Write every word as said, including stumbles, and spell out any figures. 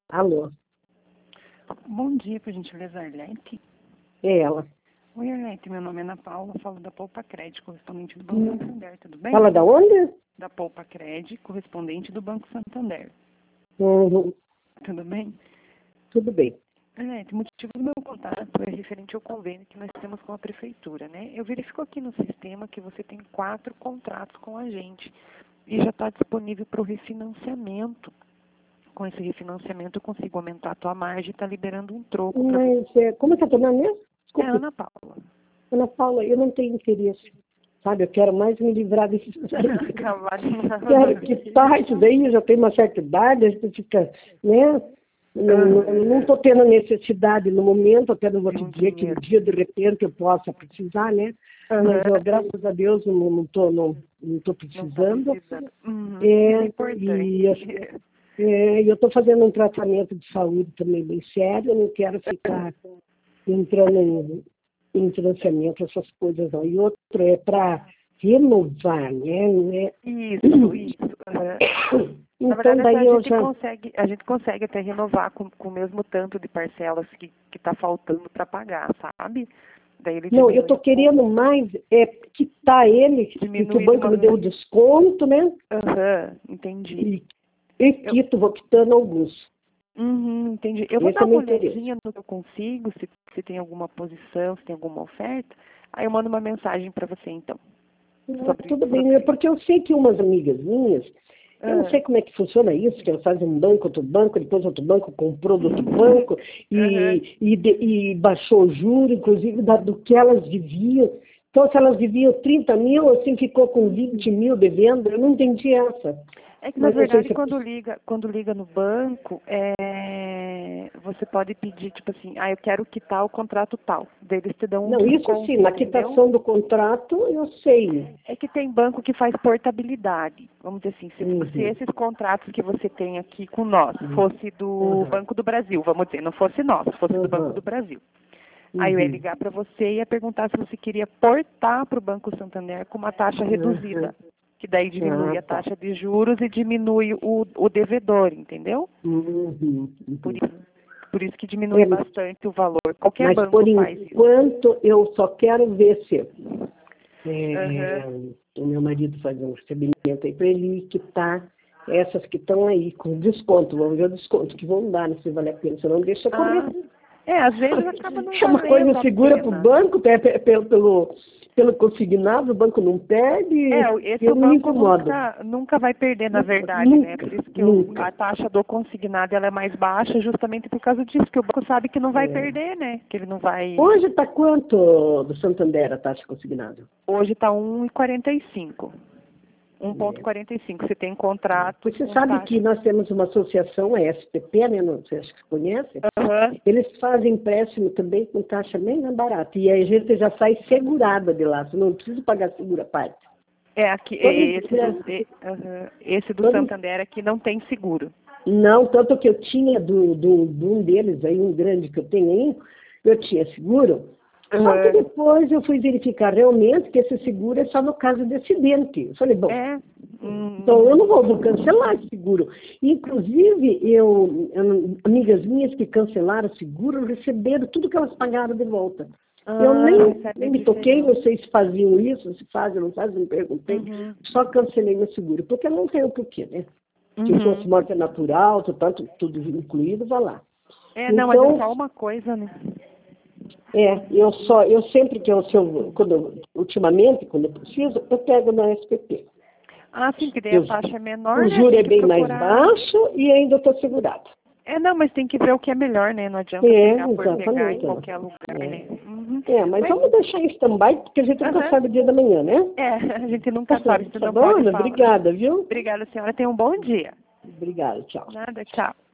Alô, Bom dia, por gentileza, Arlete. é ela. Oi, Arlete, meu nome é Ana Paula, falo da Poupa Cred, correspondente do Banco Santander, tudo bem? Fala da onde? Da Poupa Cred, correspondente do Banco Santander, Uhum, tudo bem? tudo bem. Arlete, o motivo do meu contato é referente ao convênio que nós temos com a Prefeitura, né? Eu verifico aqui no sistema que você tem quatro contratos com a gente e já está disponível para o refinanciamento. Com esse refinanciamento eu consigo aumentar a tua margem e está liberando um troco para você. Mas é, como é que é teu nome mesmo? É Desculpe, Ana Paula. Ana Paula, eu não tenho interesse. Sabe, eu quero mais me livrar desses aí. Acabar de nada. Quero quitar isso daí, eu já tenho uma certa idade, a gente fica, né? Não estou tendo necessidade no momento, até não vou te Um dizer que um dinheiro. dia, de repente, eu possa precisar, né? Mas, eu, graças a Deus, eu não estou não, não tô Não tá precisando. precisando. Uhum. É, Isso é importante. e as- É, eu estou fazendo um tratamento de saúde também bem sério, eu não quero ficar entrando em, em financiamento, essas coisas não. E outro é para renovar, né? né? Isso, isso. Uhum. Na Então, verdade, daí a eu gente já... consegue, a gente consegue até renovar com, com o mesmo tanto de parcelas que está faltando para pagar, sabe? Daí ele Não, eu diminui estou um querendo pouco, mais é, quitar ele, e que o diminui de banco uma me deu o vez. desconto, né? Aham, entendi. E, e Eu, quito, vou quitando alguns. uhum, entendi. Eu vou Esse dar é o uma meu interesse. olhadinha no que eu consigo, se, se tem alguma posição, se tem alguma oferta. Aí eu mando uma mensagem para você, então. Ah, Sobre, tudo bem, né? sobre... Porque eu sei que umas amigas minhas, eu não Ah. sei como é que funciona isso, que elas fazem um banco, outro banco, depois outro banco comprou do outro banco Aham. e, e, de- e baixou o juro, inclusive, da- do que elas deviam. Então, se elas deviam trinta mil, assim ficou com vinte mil devendo, eu não entendi essa. É que, na Mas não sei verdade, se é quando possível. liga, quando liga no banco, é, você pode pedir, tipo assim, ah, eu quero quitar o contrato tal. Daí eles te dão um Não, isso sim, desconto, na entendeu? quitação do contrato, eu sei. É que tem banco que faz portabilidade. Vamos dizer assim, se, se Uhum. esses contratos que você tem aqui com nós Uhum. fosse do Uhum. Banco do Brasil, vamos dizer, não fosse nosso, fosse do Banco Uhum. do Brasil. Aí eu ia Uhum. ligar para você e ia perguntar se você queria portar para o Banco Santander com uma taxa Uhum. reduzida, que daí diminui Ah, a tá. taxa de juros e diminui o, o devedor, entendeu? Uhum. Por Uhum. isso, por isso que diminui É, bastante o valor. Qualquer mas por banco faz isso. enquanto eu só quero ver se Aham. é, o meu marido fazer um recebimento aí para ele quitar essas que estão aí com desconto. Vamos ver o desconto que vão dar, né, se vale a pena, senão deixa correr. Ah, é, às vezes acaba não É uma coisa valendo a segura para o pena. banco, pe- pe- pelo, pelo, pelo consignado, o banco não perde, É, o- esse eu o não me banco incomodo. nunca, nunca vai perder, na Nunca, verdade, né? Por nunca, isso que o- a nunca. taxa do consignado ela é mais baixa, justamente por causa disso, que o banco sabe que não vai É. perder, né? Que ele não vai. Hoje está quanto do Santander a taxa consignada? Hoje está um e quarenta e cinco. um ponto É. quarenta e cinco. Você tem contratos Você com sabe que taxa. nós temos uma associação, a S P P, né? Não sei se você conhece. Aham. Eles fazem empréstimo também com taxa bem mais barata. E aí a gente já sai segurada de lá. Você não precisa pagar segura parte. É, aqui, Todo é, esse, do, empréstimo, é, aham. Esse do todo, Santander aqui não tem seguro. não, tanto que eu tinha do, do, de um deles, aí, um grande que eu tenho aí, eu tinha seguro. Só que Aham. depois eu fui verificar realmente que esse seguro é só no caso de acidente. Eu falei, bom, É. Hum, então eu não vou, vou cancelar esse seguro. Inclusive, eu, eu- amigas minhas que cancelaram o seguro receberam tudo que elas pagaram de volta. Eu ah, nem, recebe nem a me toquei, diferença. não sei se faziam isso, se fazem, não fazem, não perguntei. Uhum. Só cancelei meu seguro, porque não tem o porquê, né? Se fosse Uhum. morte natural, tanto, tudo incluído, vai lá. É, não, mas é Então, só uma coisa, né? é, eu só, eu sempre que eu, se eu, quando, eu- ultimamente, quando eu preciso, eu pego na S P P. Ah, sim, que daí a Eu, taxa é menor, o né? juro Tem é que bem mais procurar. baixo e ainda estou segurado. É, não, mas tem que ver o que é melhor, né? Não adianta É, pegar por pegar em exatamente. Ana. qualquer lugar, É. né? Uhum. É, mas Mas, vamos deixar em stand-by, porque a gente nunca aham. sabe o dia da manhã, né? É, a gente nunca sabe, você Tá não bom, pode Ana? falar. Obrigada, viu? Obrigada, senhora. Tenha um bom dia. Obrigada, tchau. Nada, tchau.